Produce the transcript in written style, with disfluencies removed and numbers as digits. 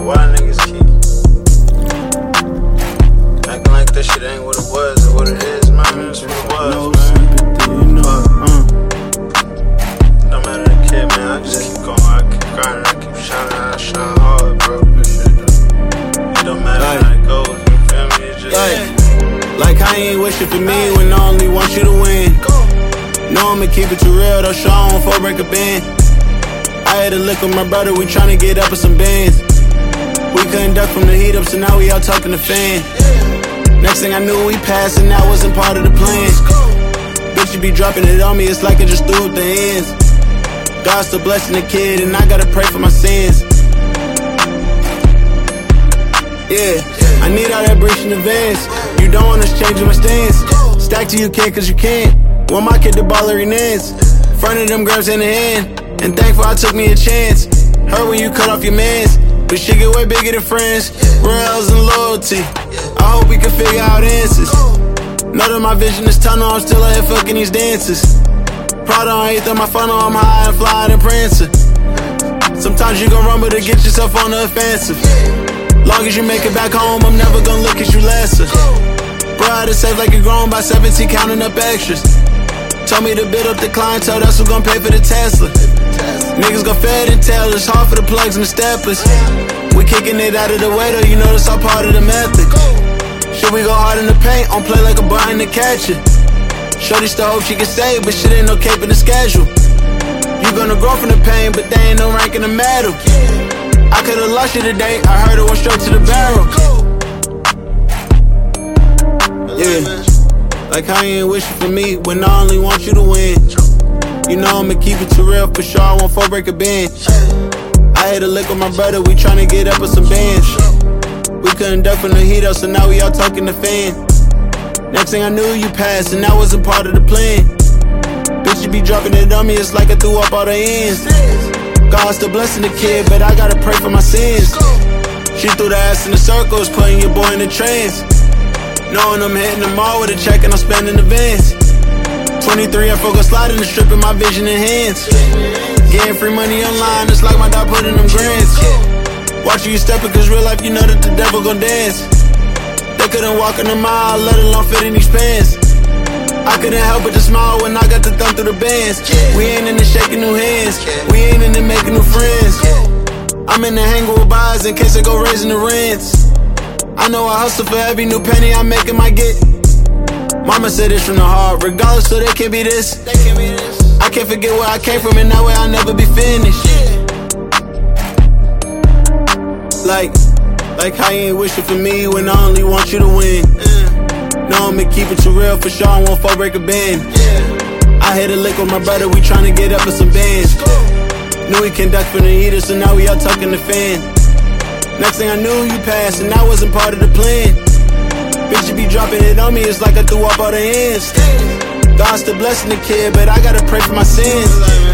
why niggas keep acting like this shit ain't what it was or what it is, man. That's what it was, no man. sympathy, you know. No matter the kid, man, I just keep going, I keep grinding, I keep shining, I shine hard, bro. It don't matter how it goes, you feel me? It just Like I ain't wishing for me when I only want you to win. Know I'ma keep it too real, though, show on for break a band. I had to look with my brother, we tryna get up with some bands. We couldn't duck from the heat up, so now we out talking to fan. Next thing I knew, we passed, and that wasn't part of the plan. Bitch, you be dropping it on me, it's like I just threw up the hands. God's still blessing the kid, and I gotta pray for my sins. Yeah, I need all that breach in advance. You don't want us changing my stance. Stack till you can't, cause you can't. Want my kid to ball every nance. Front of them grabs in the hand. And thankful I took me a chance. Heard when you cut off your mans. But shit get way bigger than friends. Rails and loyalty. I hope we can figure out answers. Know that my vision is tunnel, I'm still out here fucking these dances. Prada on 8th on my funnel, I'm high and flying and prancing. Sometimes you gon' rumble to get yourself on the offensive. Long as you make it back home, I'm never gonna look at you lesser. Bro, I had to save like you're grown by 17, counting up extras. Told me to build up the clientele, that's who gon' pay for the Tesla. Niggas gon' fed and tell, it's hard for the plugs and the steppers. We kicking it out of the way though, you know that's all part of the method. Shit, we go hard in the paint, on play like a button to catch it. Shorty still hope she can stay, but shit ain't no cape in the schedule. You gonna grow from the pain, but they ain't no rank in the medal. I could've lost you today, I heard it went straight to the barrel. Yeah, like I ain't wishing for me when I only want you to win. You know I'ma keep it too real, for sure I won't fall break a band. I had to lick with my brother, we tryna get up with some bands. We couldn't duck from the heat up, so now we all talking to fan. Next thing I knew, you passed, and that wasn't part of the plan. Bitch, you be dropping it on me, it's like I threw up all the ends. God's still blessing the kid, but I gotta pray for my sins. She threw the ass in the circles, putting your boy in a trance. Knowing I'm hitting them all with a check and I'm spending advance. 23 and focus sliding and stripping my vision in hands. Getting free money online, it's like my dog putting them grands. Watching you stepping, cause real life you know that the devil gon' dance. They couldn't walk in the mile, let alone fit in these pants. I couldn't help but to smile when I got the thumb through the bands. We ain't into shaking new hands, we ain't into making new friends. I'm in the hangar with buys in case they go raising the rents. I know I hustle for every new penny I make in my get. Mama said it's from the heart, regardless, so they can't be this. I can't forget where I came from, and that way I'll never be finished. Like I ain't wishing for me when I only want you to win. Know I'ma keep it too real, for sure I won't fall break a band. I had to lick with my brother, we tryna get up with some bands. Knew we can duck from the heater, so now we all tucking the fan. Next thing I knew, you passed, and that wasn't part of the plan. Bitch, you be dropping it on me, it's like I threw up all the hands. God's still blessing the kid, but I gotta pray for my sins.